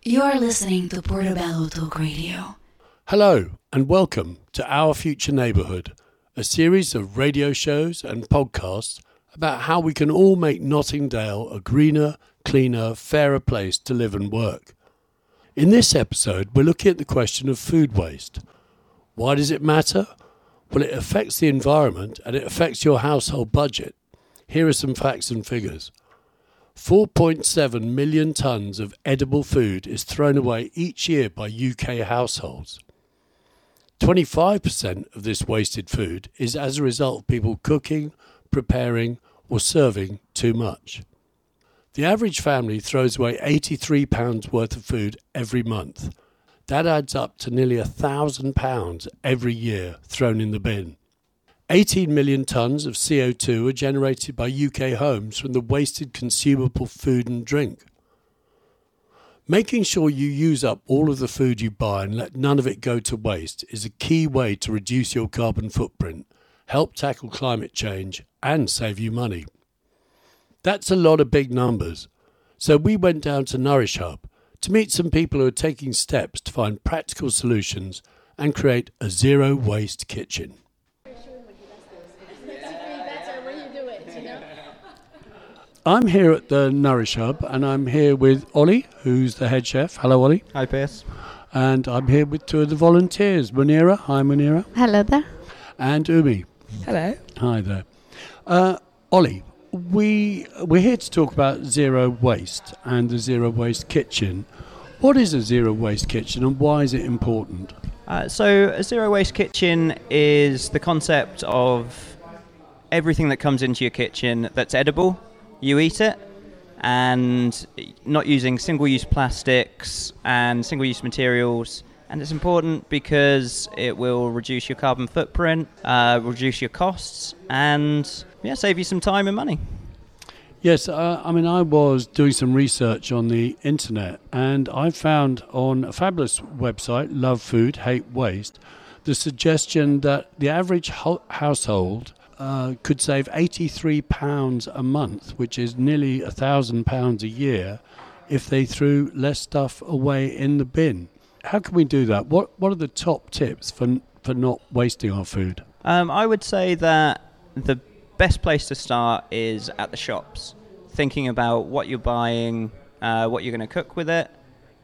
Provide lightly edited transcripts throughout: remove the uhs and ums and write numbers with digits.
You are listening to Portobello Talk Radio. Hello and welcome to Our Future Neighbourhood, a series of radio shows and podcasts about how we can all make Nottingdale a greener, cleaner, fairer place to live and work. In this episode, we're looking at the question of food waste. Why does it matter? Well, it affects the environment and it affects your household budget. Here are some facts and figures. 4.7 million tonnes of edible food is thrown away each year by UK households. 25% of this wasted food is as a result of people cooking, preparing or serving too much. The average family throws away £83 worth of food every month. That adds up to nearly £1,000 every year thrown in the bin. 18 million tonnes of CO2 are generated by UK homes from the wasted consumable food and drink. Making sure you use up all of the food you buy and let none of it go to waste is a key way to reduce your carbon footprint, help tackle climate change and save you money. That's a lot of big numbers. So we went down to Nourish Hub to meet some people who are taking steps to find practical solutions and create a zero waste kitchen. I'm here at the Nourish Hub and I'm here with Ollie, who's the head chef. Hello, Ollie. Hi, Piers. And I'm here with two of the volunteers, Munira. Hi, Munira. Hello there. And Umi. Hello. Hi there. Ollie, we're here to talk about zero waste and the zero waste kitchen. What is a zero waste kitchen and why is it important? So a zero waste kitchen is the concept of everything that comes into your kitchen that's edible. You eat it, and not using single-use plastics and single-use materials. And it's important because it will reduce your carbon footprint, reduce your costs, and save you some time and money. Yes, I was doing some research on the internet, and I found on a fabulous website, Love Food, Hate Waste, the suggestion that the average household could save £83 a month, which is nearly £1,000 a year, if they threw less stuff away in the bin. How can we do that? What are the top tips for not wasting our food? I would say that the best place to start is at the shops, thinking about what you're buying, what you're going to cook with it,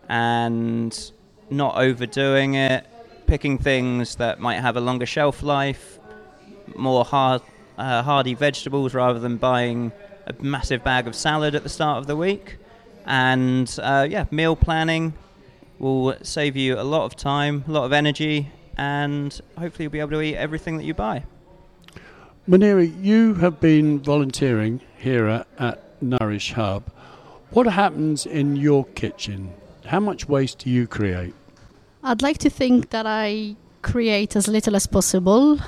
and not overdoing it, picking things that might have a longer shelf life, more hardy vegetables rather than buying a massive bag of salad at the start of the week. And meal planning will save you a lot of time, a lot of energy, and hopefully you'll be able to eat everything that you buy. Munira, you have been volunteering here at Nourish Hub. What happens in your kitchen? How much waste do you create? I'd like to think that I create as little as possible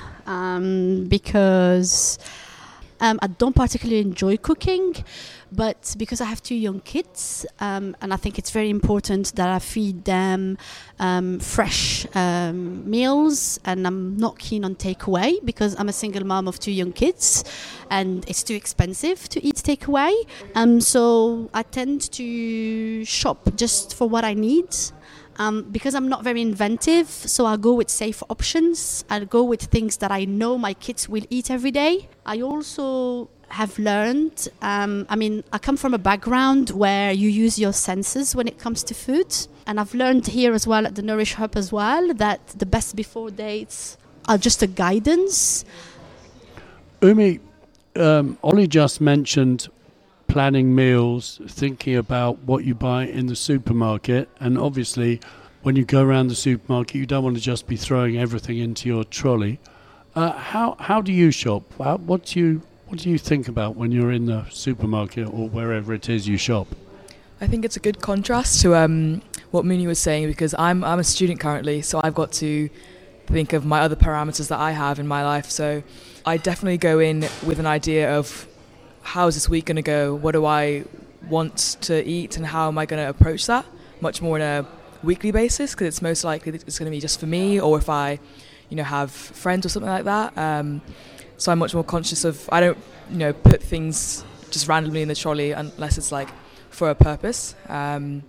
because I don't particularly enjoy cooking, but because I have two young kids and I think it's very important that I feed them fresh meals, and I'm not keen on takeaway because I'm a single mom of two young kids and it's too expensive to eat takeaway. So I tend to shop just for what I need. Because I'm not very inventive, so I'll go with safe options. I'll go with things that I know my kids will eat every day. I also have learned, I come from a background where you use your senses when it comes to food. And I've learned here as well at the Nourish Hub as well that the best before dates are just a guidance. Umi, Ollie just mentioned planning meals, thinking about what you buy in the supermarket, and obviously when you go around the supermarket you don't want to just be throwing everything into your trolley. How do you shop? What do you think about when you're in the supermarket or wherever it is you shop? I think it's a good contrast to what Mooney was saying, because I'm a student currently, so I've got to think of my other parameters that I have in my life. So I definitely go in with an idea of how is this week going to go? What do I want to eat and how am I going to approach that? Much more on a weekly basis, because it's most likely that it's going to be just for me, or if I, have friends or something like that. So I'm much more conscious of, I don't, put things just randomly in the trolley unless it's like for a purpose.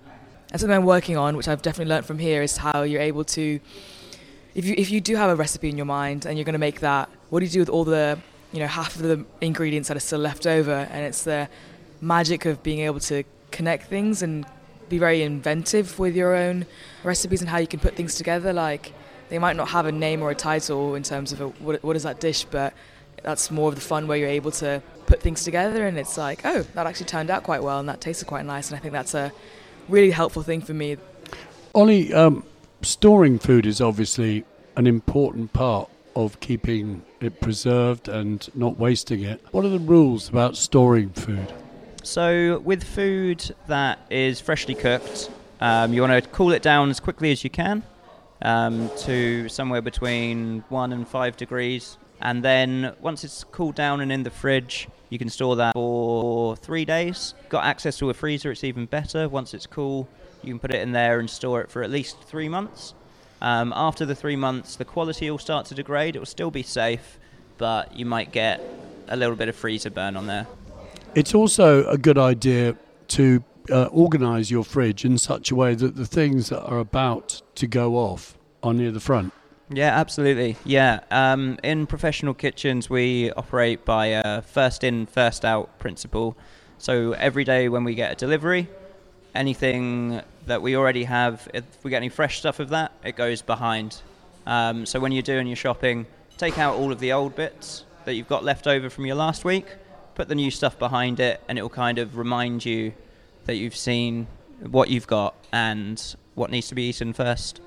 And something I'm working on, which I've definitely learned from here, is how you're able to, if you do have a recipe in your mind and you're going to make that, what do you do with all the, half of the ingredients that are still left over? And it's the magic of being able to connect things and be very inventive with your own recipes and how you can put things together. Like, they might not have a name or a title in terms of what is that dish, but that's more of the fun where you're able to put things together and it's like, oh, that actually turned out quite well and that tasted quite nice. And I think that's a really helpful thing for me. Ollie, storing food is obviously an important part of keeping it preserved and not wasting it. What are the rules about storing food? So with food that is freshly cooked, you want to cool it down as quickly as you can to somewhere between 1 and 5 degrees. And then once it's cooled down and in the fridge, you can store that for 3 days. Got access to a freezer, it's even better. Once it's cool, you can put it in there and store it for at least 3 months. After the 3 months, the quality will start to degrade. It will still be safe, but you might get a little bit of freezer burn on there. It's also a good idea to organise your fridge in such a way that the things that are about to go off are near the front. Yeah, absolutely. Yeah, in professional kitchens, we operate by a first in, first out principle. So every day when we get a delivery, anything that we already have, if we get any fresh stuff of that, it goes behind. So when you're doing your shopping, take out all of the old bits that you've got left over from your last week, put the new stuff behind it, and it will kind of remind you that you've seen what you've got and what needs to be eaten first.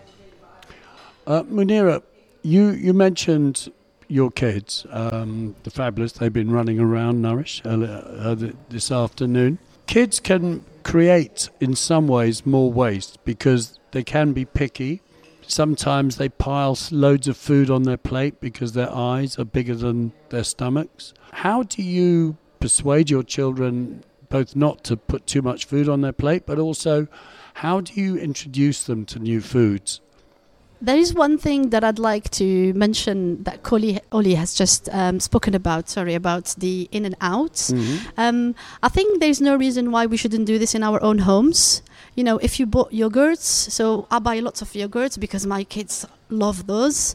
Munira, you mentioned your kids, the Fabulous. They've been running around Nourish this afternoon. Kids can create, in some ways, more waste because they can be picky. Sometimes they pile loads of food on their plate because their eyes are bigger than their stomachs. How do you persuade your children both not to put too much food on their plate, but also how do you introduce them to new foods? There is one thing that I'd like to mention that Ollie has just spoken about, about the in and out. Mm-hmm. I think there's no reason why we shouldn't do this in our own homes. If you bought yogurts, so I buy lots of yogurts because my kids love those.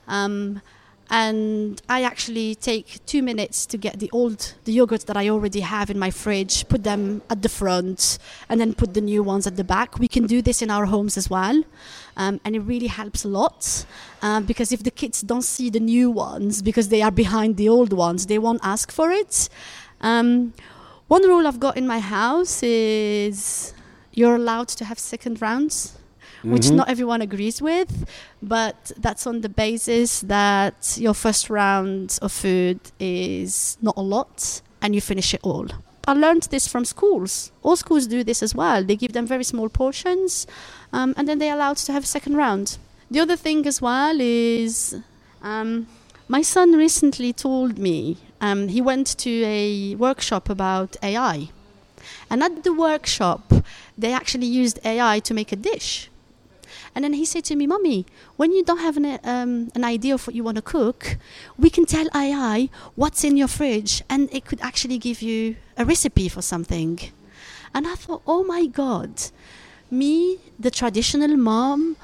And I actually take 2 minutes to get the yogurts that I already have in my fridge, put them at the front, and then put the new ones at the back. We can do this in our homes as well. And it really helps a lot because if the kids don't see the new ones because they are behind the old ones, they won't ask for it. One rule I've got in my house is you're allowed to have second rounds, which not everyone agrees with, but that's on the basis that your first round of food is not a lot and you finish it all. I learned this from schools. All schools do this as well. They give them very small portions and then they're allowed to have a second round. The other thing as well is my son recently told me he went to a workshop about AI. And at the workshop, they actually used AI to make a dish. And then he said to me, Mommy, when you don't have an idea of what you want to cook, we can tell AI what's in your fridge and it could actually give you a recipe for something. And I thought, oh my God, me, the traditional mom,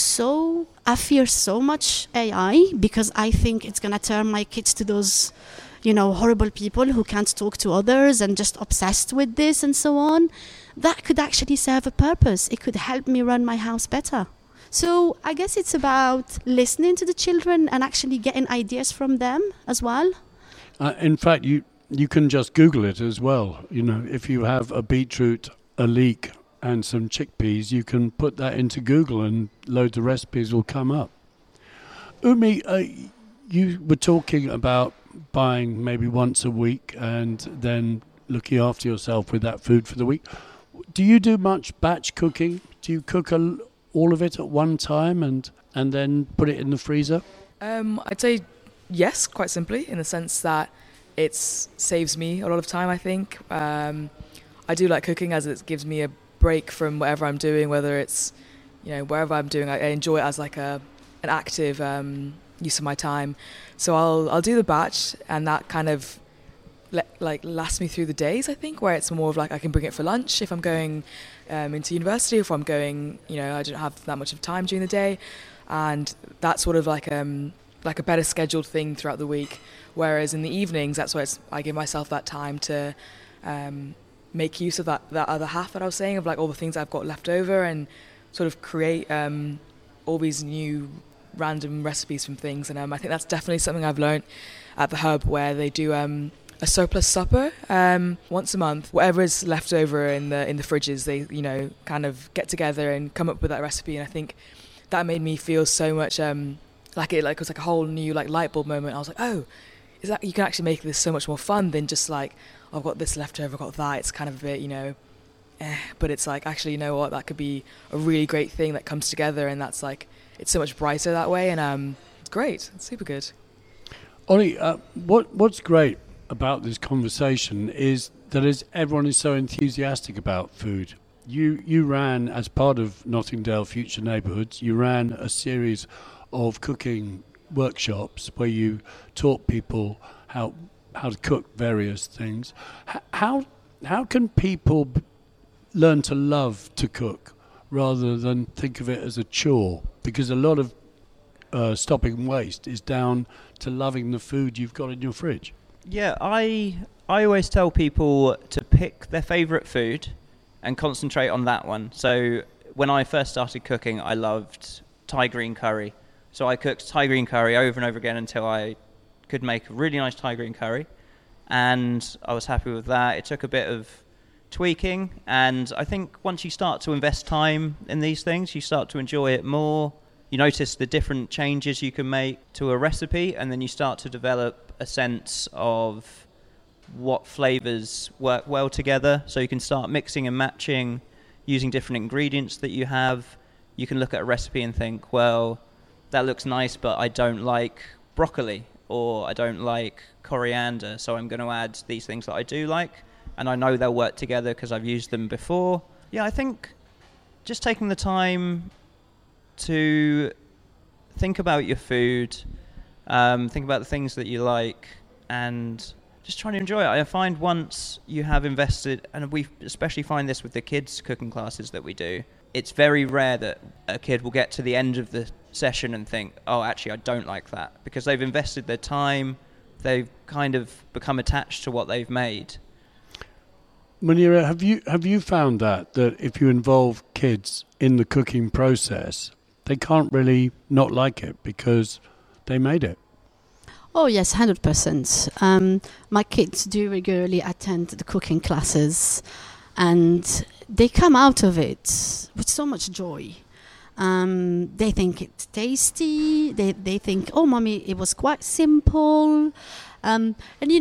I fear so much AI because I think it's going to turn my kids to those, horrible people who can't talk to others and just obsessed with this and so on. That could actually serve a purpose. It could help me run my house better. So I guess it's about listening to the children and actually getting ideas from them as well. In fact, you can just Google it as well. If you have a beetroot, a leek and some chickpeas, you can put that into Google and loads of recipes will come up. Umi, you were talking about buying maybe once a week and then looking after yourself with that food for the week. Do you do much batch cooking? Do you cook all of it at one time and then put it in the freezer? I'd say yes, quite simply, in the sense that it saves me a lot of time, I think. I do like cooking as it gives me a break from whatever I'm doing, whether it's, wherever I'm doing. I enjoy it as like an active use of my time. So I'll do the batch, and that kind of last me through the days, I think, where it's more of like I can bring it for lunch if I'm going into university, if I'm going, I don't have that much of time during the day, and that's sort of like a better scheduled thing throughout the week. Whereas in the evenings, that's where I give myself that time to make use of that other half that I was saying, of like all the things I've got left over, and sort of create all these new random recipes from things. And I think that's definitely something I've learned at the Hub, where they do a surplus supper once a month. Whatever is left over in the fridges, they kind of get together and come up with that recipe. And I think that made me feel so much like it was like a whole new light bulb moment. I was like, oh, is that you can actually make this so much more fun than just like, I've got this left over, I've got that. It's kind of a bit but it's like, actually, you know what, that could be a really great thing that comes together, and that's like, it's so much brighter that way. And it's great. It's super good. Ollie, what's great about this conversation is that everyone is so enthusiastic about food. You ran, as part of Nottingdale Future Neighbourhoods, you ran a series of cooking workshops where you taught people how to cook various things. How can people learn to love to cook rather than think of it as a chore? Because a lot of stopping waste is down to loving the food you've got in your fridge. Yeah, I always tell people to pick their favourite food and concentrate on that one. So when I first started cooking, I loved Thai green curry. So I cooked Thai green curry over and over again until I could make a really nice Thai green curry. And I was happy with that. It took a bit of tweaking. And I think once you start to invest time in these things, you start to enjoy it more. You notice the different changes you can make to a recipe, and then you start to develop a sense of what flavors work well together. So you can start mixing and matching using different ingredients that you have. You can look at a recipe and think, well, that looks nice, but I don't like broccoli, or I don't like coriander, so I'm going to add these things that I do like, and I know they'll work together because I've used them before. Yeah, I think just taking the time to think about your food, think about the things that you like, and just trying to enjoy it. I find once you have invested, and we especially find this with the kids' cooking classes that we do, it's very rare that a kid will get to the end of the session and think, oh, actually, I don't like that, because they've invested their time, they've kind of become attached to what they've made. Munira, have you found that if you involve kids in the cooking process, they can't really not like it because they made it? Oh yes, 100%. My kids do regularly attend the cooking classes, and they come out of it with so much joy. They think it's tasty. They think, oh, mommy, it was quite simple. And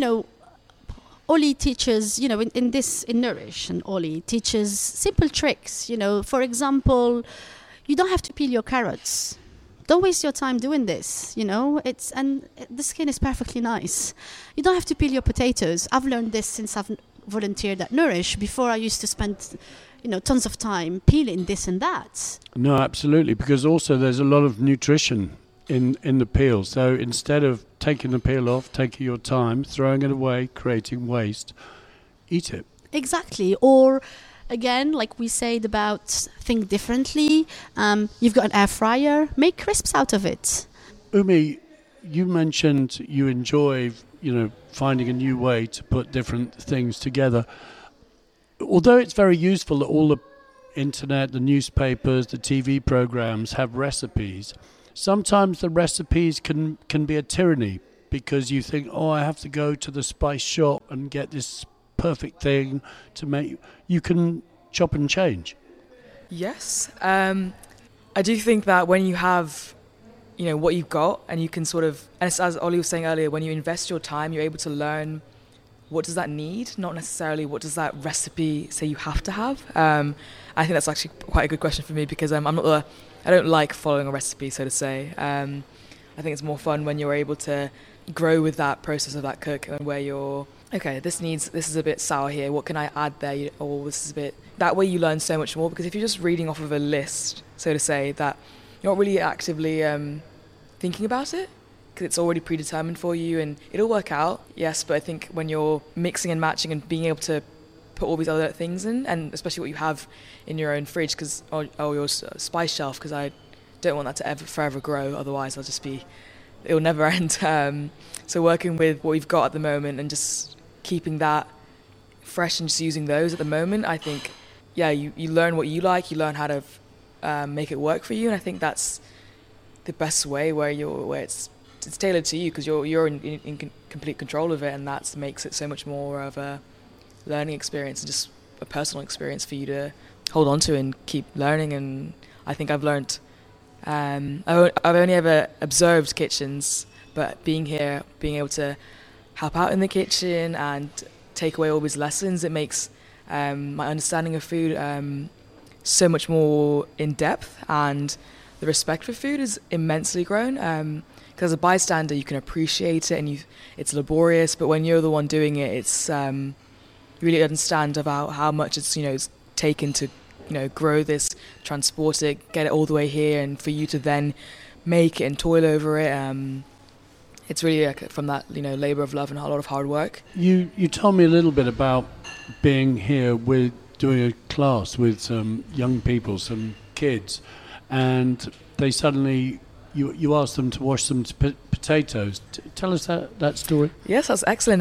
Ollie teaches, in Nourish, and Ollie teaches simple tricks. For example, you don't have to peel your carrots. Don't waste your time doing this. And the skin is perfectly nice. You don't have to peel your potatoes. I've learned this since I've volunteered at Nourish. Before, I used to spend tons of time peeling this and that. No, absolutely, because also there's a lot of nutrition in the peel. So instead of taking the peel off, taking your time, throwing it away, creating waste, eat it. Exactly. Or again, like we said about think differently. You've got an air fryer, make crisps out of it. Umi, you mentioned you enjoy, finding a new way to put different things together. Although it's very useful that all the internet, the newspapers, the TV programs have recipes, sometimes the recipes can be a tyranny, because you think, oh, I have to go to the spice shop and get this perfect thing to make. You can chop and change. Yes. I do think that when you have, what you've got, and you can sort of, as Ollie was saying earlier, when you invest your time, you're able to learn what does that need, not necessarily what does that recipe say you have to have. I think that's actually quite a good question for me, because I don't like following a recipe, so to say. I think it's more fun when you're able to grow with that process of that cook, and where you're, okay, this is a bit sour here, what can I add there, or this is a bit, that way you learn so much more. Because if you're just reading off of a list, so to say, that you're not really actively thinking about it, because it's already predetermined for you and it'll work out, yes, but I think when you're mixing and matching and being able to put all these other things in, and especially what you have in your own fridge or your spice shelf, because I don't want that to forever grow, otherwise it'll never end. So working with what we've got at the moment and just keeping that fresh and just using those at the moment, I think, yeah, you learn what you like, you learn how to make it work for you, and I think that's the best way where it's tailored to you, because you're in complete control of it, and that makes it so much more of a learning experience and just a personal experience for you to hold on to and keep learning. And I think I've learned. I've only ever observed kitchens, but being here, being able to help out in the kitchen and take away all these lessons, it makes my understanding of food so much more in depth, and the respect for food is immensely grown. Because as a bystander, you can appreciate it, and it's laborious, but when you're the one doing it, it's you really understand about how much it's taken to grow this, transport it, get it all the way here, and for you to then make it and toil over it. It's really from that labor of love and a lot of hard work. You told me a little bit about being here with doing a class with some young people, some kids, and they suddenly you asked them to wash some potatoes. Tell us that story. Yes, that's excellent.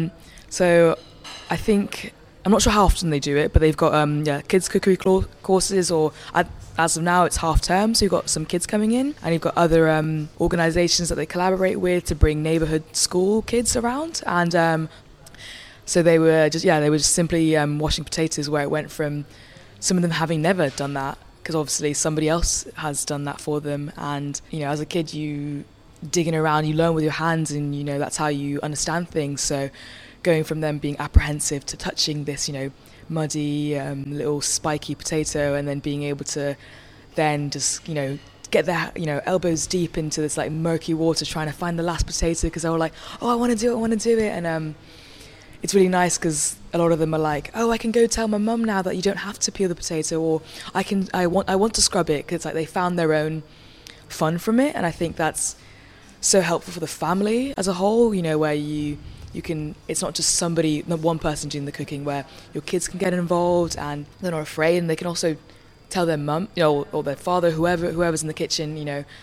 So I think, I'm not sure how often they do it, but they've got kids cookery courses, or as of now it's half term, so you've got some kids coming in, and you've got other organisations that they collaborate with to bring neighbourhood school kids around, and so they were just simply washing potatoes, where it went from some of them having never done that, because obviously somebody else has done that for them, and as a kid you digging around, you learn with your hands, and that's how you understand things. So going from them being apprehensive to touching this muddy little spiky potato, and then being able to then just get their elbows deep into this like murky water trying to find the last potato, because they were like, oh, I want to do it, and it's really nice because a lot of them are like, oh, I can go tell my mum now that you don't have to peel the potato, or I want to scrub it, because like they found their own fun from it. And I think that's so helpful for the family as a whole, where you can, it's not just not one person doing the cooking, where your kids can get involved and they're not afraid, and they can also tell their mum, or their father, whoever's in the kitchen,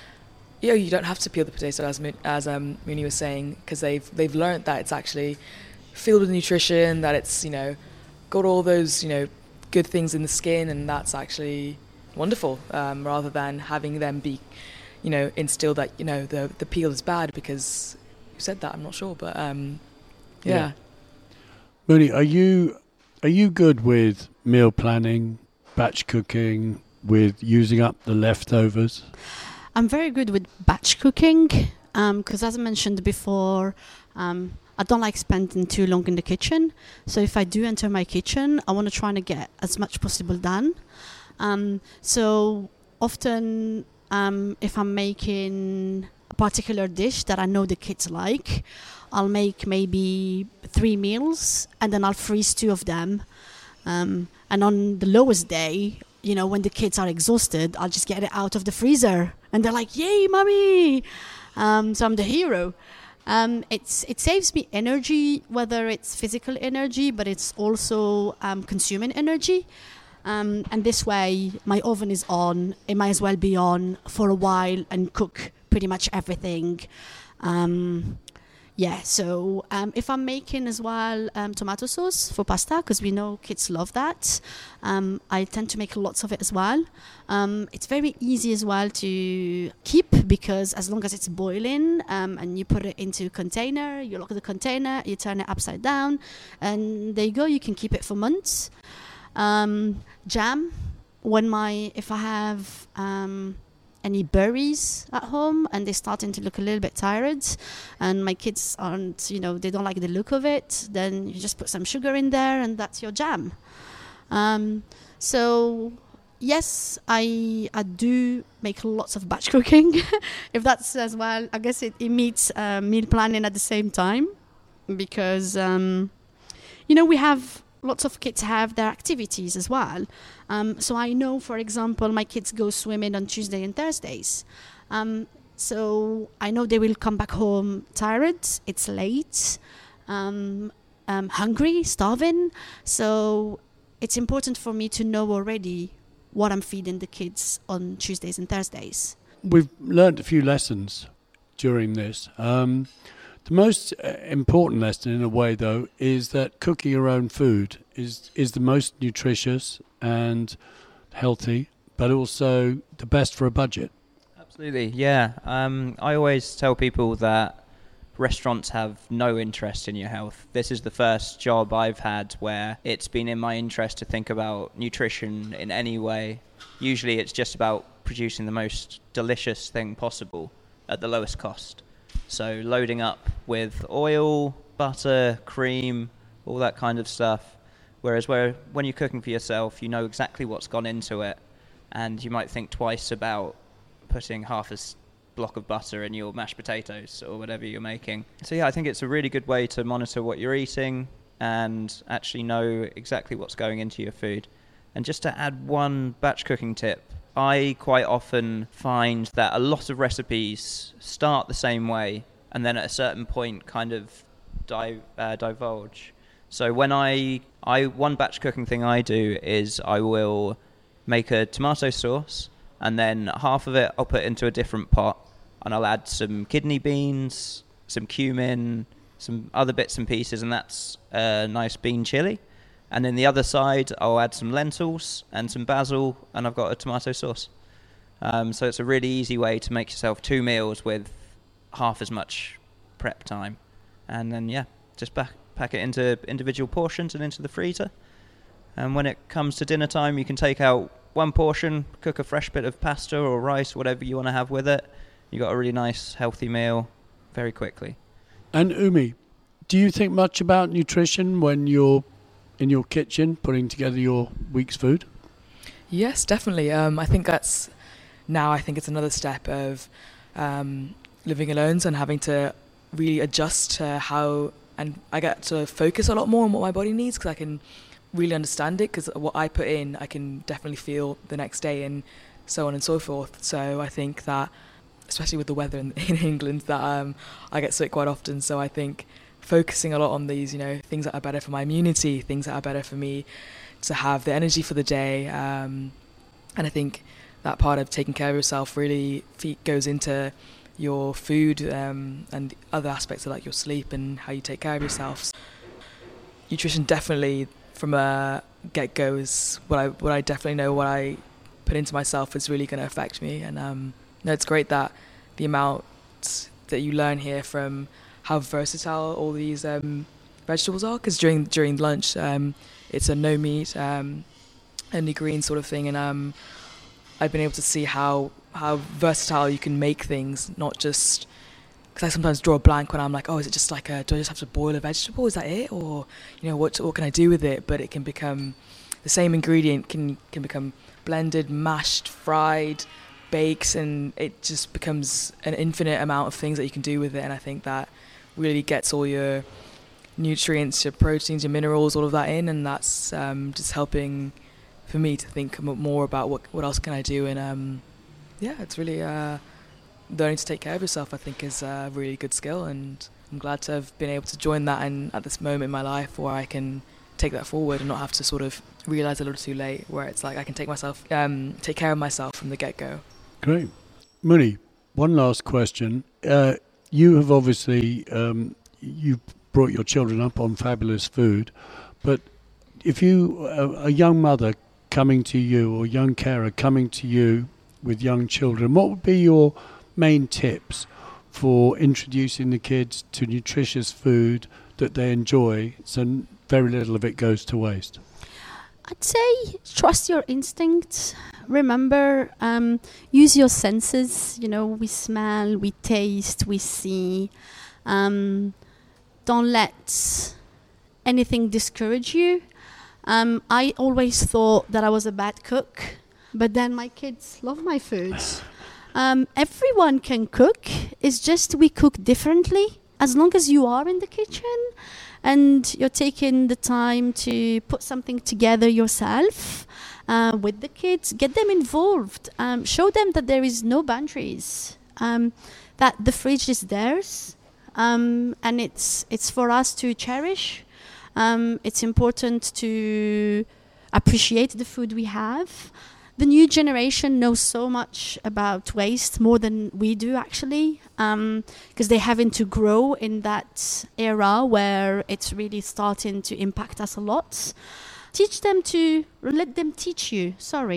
you don't have to peel the potato, as Mooney was saying, because they've learned that it's actually filled with nutrition, that it's got all those good things in the skin, and that's actually wonderful, rather than having them be instilled that the peel is bad, because you said that, I'm not sure, but yeah. Mooney, are you good with meal planning, batch cooking, with using up the leftovers? I'm very good with batch cooking, because as I mentioned before, I don't like spending too long in the kitchen. So if I do enter my kitchen, I want to try to get as much possible done. So often, if I'm making a particular dish that I know the kids like, I'll make maybe 3 meals, and then I'll freeze 2 of them. And on the lowest day, when the kids are exhausted, I'll just get it out of the freezer, and they're like, "Yay, mommy!" So I'm the hero. It saves me energy, whether it's physical energy, but it's also consuming energy. And this way, my oven is on. It might as well be on for a while and cook pretty much everything. So if I'm making as well tomato sauce for pasta, because we know kids love that, I tend to make lots of it as well. It's very easy as well to keep, because as long as it's boiling and you put it into a container, you lock the container, you turn it upside down, and there you go, you can keep it for months. Jam, if I have any berries at home and they're starting to look a little bit tired, and my kids aren't, they don't like the look of it, then you just put some sugar in there and that's your jam. So yes, I do make lots of batch cooking. If that's as well, I guess it meets meal planning at the same time, because we have lots of kids have their activities as well. So I know, for example, my kids go swimming on Tuesday and Thursdays. So I know they will come back home tired. It's late, hungry, starving. So it's important for me to know already what I'm feeding the kids on Tuesdays and Thursdays. We've learned a few lessons during this. The most important lesson, in a way, though, is that cooking your own food is the most nutritious and healthy, but also the best for a budget. Absolutely, yeah. I always tell people that restaurants have no interest in your health. This is the first job I've had where it's been in my interest to think about nutrition in any way. Usually it's just about producing the most delicious thing possible at the lowest cost. So loading up with oil, butter, cream, all that kind of stuff. Whereas when you're cooking for yourself, you know exactly what's gone into it, and you might think twice about putting half a block of butter in your mashed potatoes or whatever you're making. So yeah, I think it's a really good way to monitor what you're eating and actually know exactly what's going into your food. And just to add one batch cooking tip, I quite often find that a lot of recipes start the same way and then at a certain point kind of divulge. So when one batch cooking thing I do is I will make a tomato sauce, and then half of it I'll put into a different pot, and I'll add some kidney beans, some cumin, some other bits and pieces, and that's a nice bean chili. And then the other side, I'll add some lentils and some basil, and I've got a tomato sauce. So it's a really easy way to make yourself 2 meals with half as much prep time. And then, yeah, just pack it into individual portions and into the freezer. And when it comes to dinner time, you can take out one portion, cook a fresh bit of pasta or rice, whatever you want to have with it. You got a really nice, healthy meal very quickly. And Umi, do you think much about nutrition when you're in your kitchen putting together your week's food? Yes, definitely. I think it's another step of living alone and having to really adjust to how, and I get to focus a lot more on what my body needs because I can really understand it, because what I put in I can definitely feel the next day and so on and so forth. So I think that, especially with the weather in England, that I get sick quite often. So I think focusing a lot on these, things that are better for my immunity, things that are better for me to have the energy for the day. And I think that part of taking care of yourself really goes into your food and other aspects of like your sleep and how you take care of yourself. Nutrition definitely from a get-go is what I definitely know what I put into myself is really going to affect me. And it's great that the amount that you learn here from how versatile all these vegetables are, because during lunch it's a no meat, only green sort of thing, and I've been able to see how versatile you can make things, not just because I sometimes draw a blank when I'm like, oh, is it just like do I just have to boil a vegetable? Is that it? Or what can I do with it? But it can become the same ingredient can become blended, mashed, fried, baked, and it just becomes an infinite amount of things that you can do with it. And I think that really gets all your nutrients, your proteins, your minerals, all of that in, and that's just helping for me to think more about what else can I do. And it's really learning to take care of yourself, I think, is a really good skill, and I'm glad to have been able to join that and at this moment in my life where I can take that forward and not have to sort of realise a little too late, where it's like I can take care of myself from the get-go. Great. Muni, one last question. You have obviously you've brought your children up on fabulous food, but if you a young mother coming to you or young carer coming to you with young children, what would be your main tips for introducing the kids to nutritious food that they enjoy so very little of it goes to waste? I'd say trust your instincts. Remember, use your senses. We smell, we taste, we see. Don't let anything discourage you. I always thought that I was a bad cook, but then my kids love my food. Everyone can cook. It's just we cook differently. As long as you are in the kitchen and you're taking the time to put something together yourself with the kids, get them involved. Show them that there is no boundaries. that the fridge is theirs, and it's for us to cherish. It's important to appreciate the food we have. The new generation knows so much about waste, more than we do actually, because they're having to grow in that era where it's really starting to impact us a lot. Let them teach you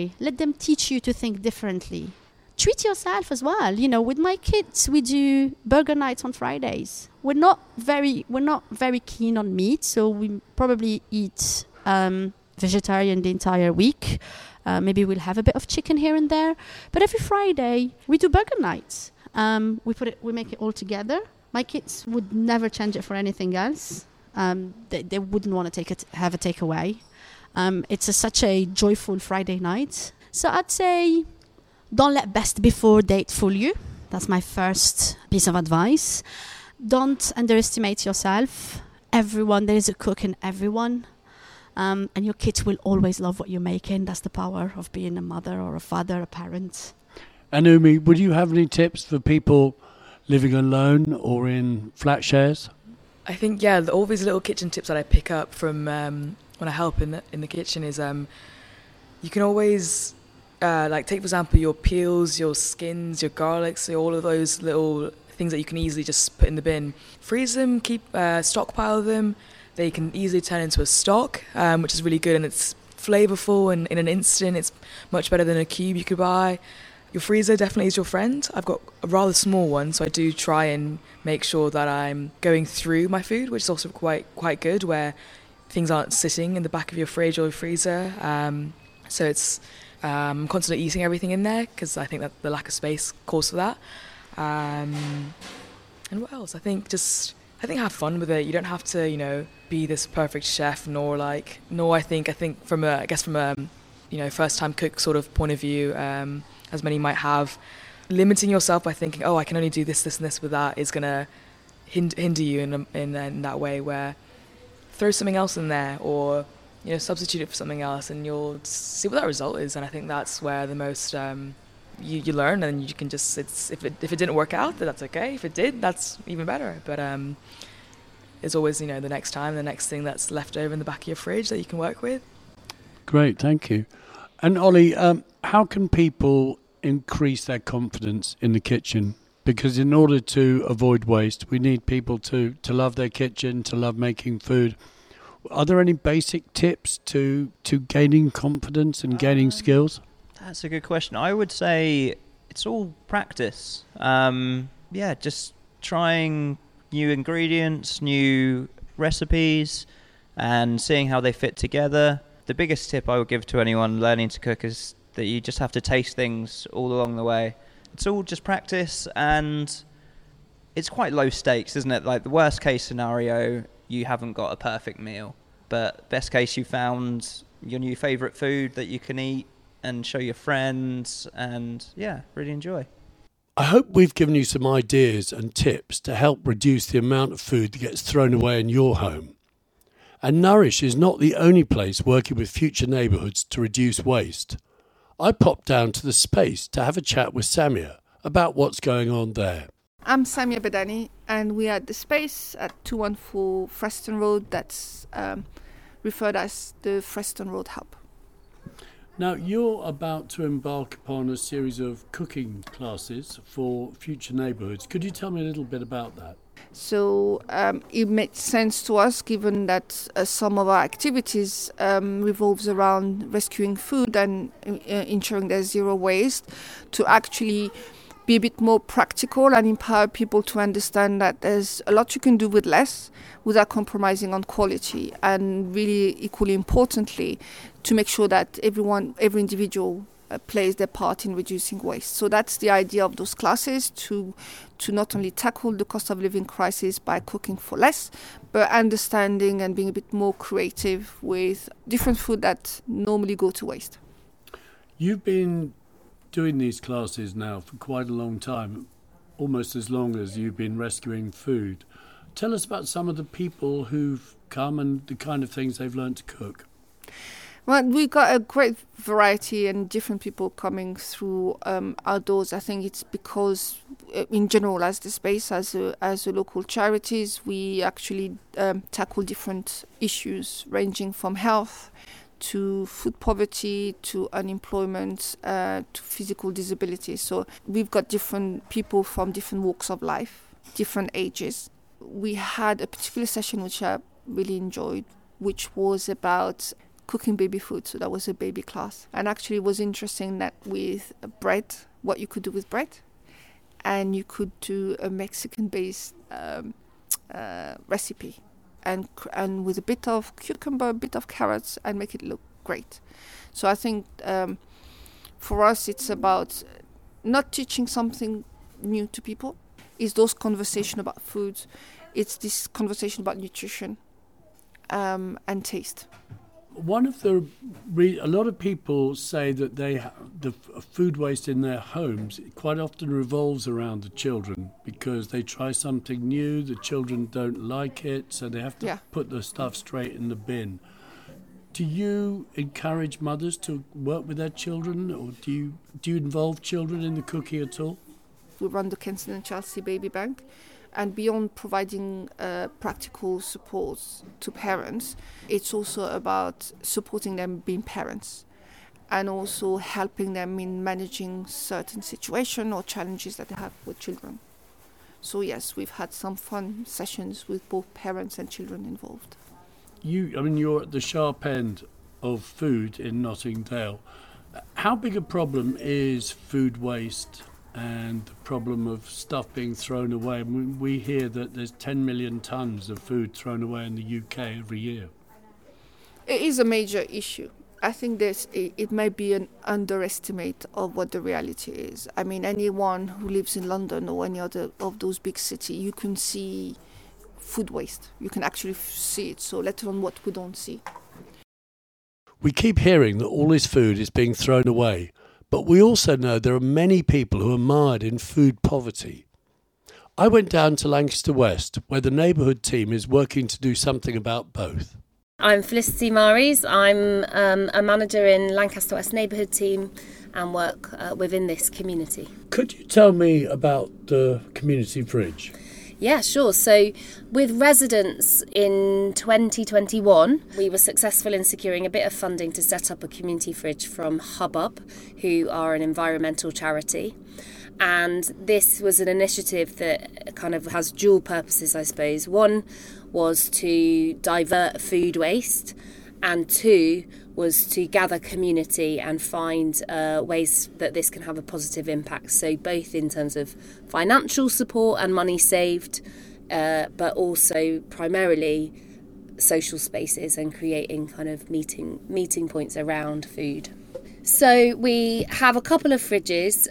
to think differently. Treat yourself as well. You know, with my kids, we do burger nights on Fridays. We're not very keen on meat, so we probably eat vegetarian the entire week. Maybe we'll have a bit of chicken here and there. But every Friday, we do burger nights. We make it all together. My kids would never change it for anything else. They wouldn't want to have a takeaway. It's such a joyful Friday night. So I'd say, don't let best before date fool you. That's my first piece of advice. Don't underestimate yourself. There is a cook in everyone. And your kids will always love what you're making. That's the power of being a mother or a father, a parent. And Umi, would you have any tips for people living alone or in flat shares? I think, all these little kitchen tips that I pick up from when I help in the kitchen is you can always, take for example, your peels, your skins, your garlics, all of those little things that you can easily just put in the bin. Freeze them, stockpile them. They can easily turn into a stock, which is really good, and it's flavorful, and in an instant it's much better than a cube you could buy. Your freezer definitely is your friend. I've got a rather small one, so I do try and make sure that I'm going through my food, which is also quite good, where things aren't sitting in the back of your fridge or your freezer. So it's constantly eating everything in there, because I think that the lack of space calls for that. And what else? I think have fun with it. You don't have to, be this perfect chef, I think from a first time cook sort of point of view, as many might have, limiting yourself by thinking, I can only do this, and this with that is gonna hinder you in that way, where throw something else in there, or substitute it for something else, and you'll see what that result is. And I think that's where the most you learn, and you can just if it didn't work out, then that's okay. If it did, that's even better. But it's always the next time, the next thing that's left over in the back of your fridge that you can work with. Great, thank you. And Ollie, how can people increase their confidence in the kitchen? Because in order to avoid waste, we need people to love their kitchen, to love making food. Are there any basic tips to gaining confidence and gaining skills? That's a good question. I would say it's all practice. Just trying new ingredients, new recipes, and seeing how they fit together. The biggest tip I would give to anyone learning to cook is that you just have to taste things all along the way. It's all just practice, and it's quite low stakes, isn't it? Like, the worst case scenario, you haven't got a perfect meal. But best case, you found your new favourite food that you can eat and show your friends, and really enjoy. I hope we've given you some ideas and tips to help reduce the amount of food that gets thrown away in your home. And Nourish is not the only place working with future neighbourhoods to reduce waste. I popped down to the Space to have a chat with Samia about what's going on there. I'm Samia Badani, and we are at the Space at 214 Freston Road. That's referred as the Freston Road Hub. Now, you're about to embark upon a series of cooking classes for future neighbourhoods. Could you tell me a little bit about that? So it makes sense to us, given that some of our activities revolves around rescuing food and ensuring there's zero waste, to actually be a bit more practical and empower people to understand that there's a lot you can do with less without compromising on quality, and really equally importantly, to make sure that every individual plays their part in reducing waste. So that's the idea of those classes, to not only tackle the cost of living crisis by cooking for less, but understanding and being a bit more creative with different food that normally go to waste. You've been doing these classes now for quite a long time, almost as long as you've been rescuing food. Tell us about some of the people who've come and the kind of things they've learned to cook. Well, we got a great variety and different people coming through our doors. I think it's because in general, as the space, as a local charities, we actually tackle different issues ranging from health to food poverty, to unemployment, to physical disability. So we've got different people from different walks of life, different ages. We had a particular session which I really enjoyed, which was about cooking baby food. So that was a baby class. And actually it was interesting that with bread, what you could do with bread, and you could do a Mexican-based recipe. And with a bit of cucumber, a bit of carrots, and make it look great. So I think for us it's about not teaching something new to people. It's those conversations about food. It's this conversation about nutrition and taste. One of a lot of people say that the food waste in their homes quite often revolves around the children, because they try something new, the children don't like it, so they have to put the stuff straight in the bin. Do you encourage mothers to work with their children, or do you involve children in the cooking at all? We run the Kensington and Chelsea Baby Bank, and beyond providing practical support to parents, it's also about supporting them being parents and also helping them in managing certain situations or challenges that they have with children. So yes, we've had some fun sessions with both parents and children involved. You're at the sharp end of food in Notting Dale. How big a problem is food waste and the problem of stuff being thrown away? We hear that there's 10 million tonnes of food thrown away in the UK every year. It is a major issue. I think it may be an underestimate of what the reality is. I mean, anyone who lives in London or any other of those big cities, you can see food waste. You can actually see it, so let alone what we don't see. We keep hearing that all this food is being thrown away, but we also know there are many people who are mired in food poverty. I went down to Lancaster West, where the neighbourhood team is working to do something about both. I'm Felicity Maries. I'm a manager in Lancaster West neighbourhood team and work within this community. Could you tell me about the community fridge? Yeah, sure. So with residents in 2021, we were successful in securing a bit of funding to set up a community fridge from Hubbub, who are an environmental charity. And this was an initiative that kind of has dual purposes, I suppose. One was to divert food waste, and two was to gather community and find ways that this can have a positive impact. So both in terms of financial support and money saved, but also primarily social spaces and creating kind of meeting points around food. So we have a couple of fridges,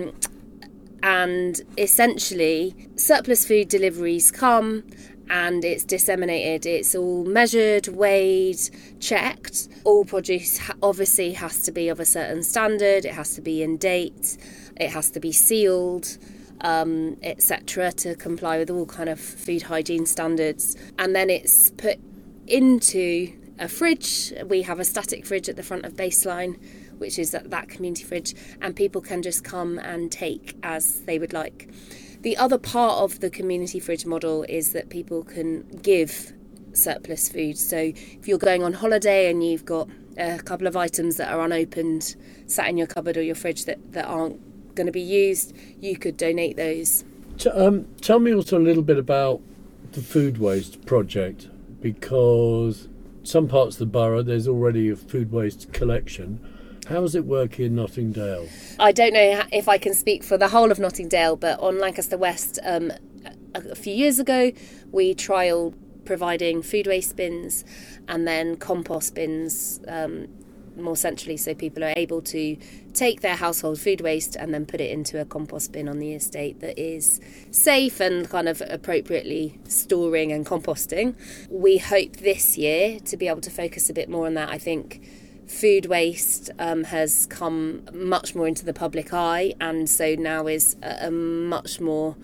and essentially surplus food deliveries come and it's disseminated. It's all measured, weighed, checked. All produce obviously has to be of a certain standard. It has to be in date. It has to be sealed, etc., to comply with all kind of food hygiene standards. And then it's put into a fridge. We have a static fridge at the front of Baseline, which is that community fridge, and people can just come and take as they would like. The other part of the community fridge model is that people can give surplus food. So if you're going on holiday and you've got a couple of items that are unopened, sat in your cupboard or your fridge that aren't going to be used, you could donate those. Tell me also a little bit about the food waste project, because some parts of the borough there's already a food waste collection. How does it work in Notting Dale? I don't know if I can speak for the whole of Notting Dale, but on Lancaster West, a few years ago, we trialled providing food waste bins and then compost bins more centrally, so people are able to take their household food waste and then put it into a compost bin on the estate that is safe and kind of appropriately storing and composting. We hope this year to be able to focus a bit more on that. I think food waste has come much more into the public eye, and so now is a much more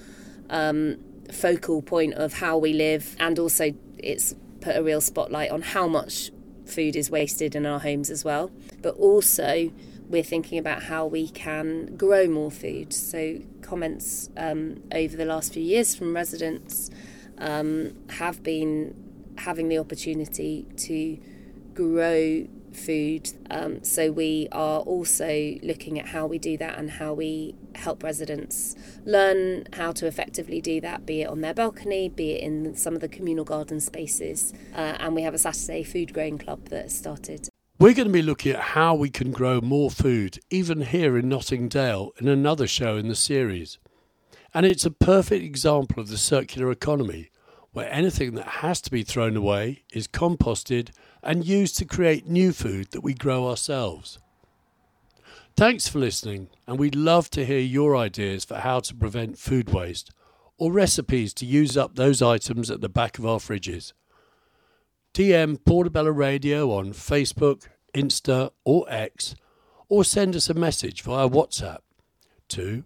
focal point of how we live, and also it's put a real spotlight on how much food is wasted in our homes as well. But also we're thinking about how we can grow more food. So comments over the last few years from residents have been having the opportunity to grow food. So we are also looking at how we do that and how we help residents learn how to effectively do that, be it on their balcony, be it in some of the communal garden spaces. And we have a Saturday food growing club that has started. We're going to be looking at how we can grow more food, even here in Nottingdale, in another show in the series. And it's a perfect example of the circular economy, where anything that has to be thrown away is composted and used to create new food that we grow ourselves. Thanks for listening, and we'd love to hear your ideas for how to prevent food waste, or recipes to use up those items at the back of our fridges. DM Portobello Radio on Facebook, Insta or X, or send us a message via WhatsApp to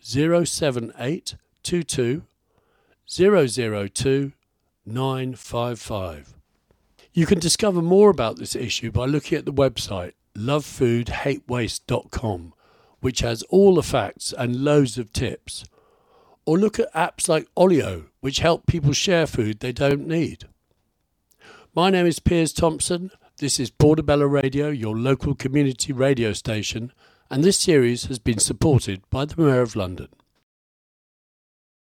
07822 002 955. You can discover more about this issue by looking at the website lovefoodhatewaste.com, which has all the facts and loads of tips. Or look at apps like Olio, which help people share food they don't need. My name is Piers Thompson. This is Portobello Radio, your local community radio station, and this series has been supported by the Mayor of London.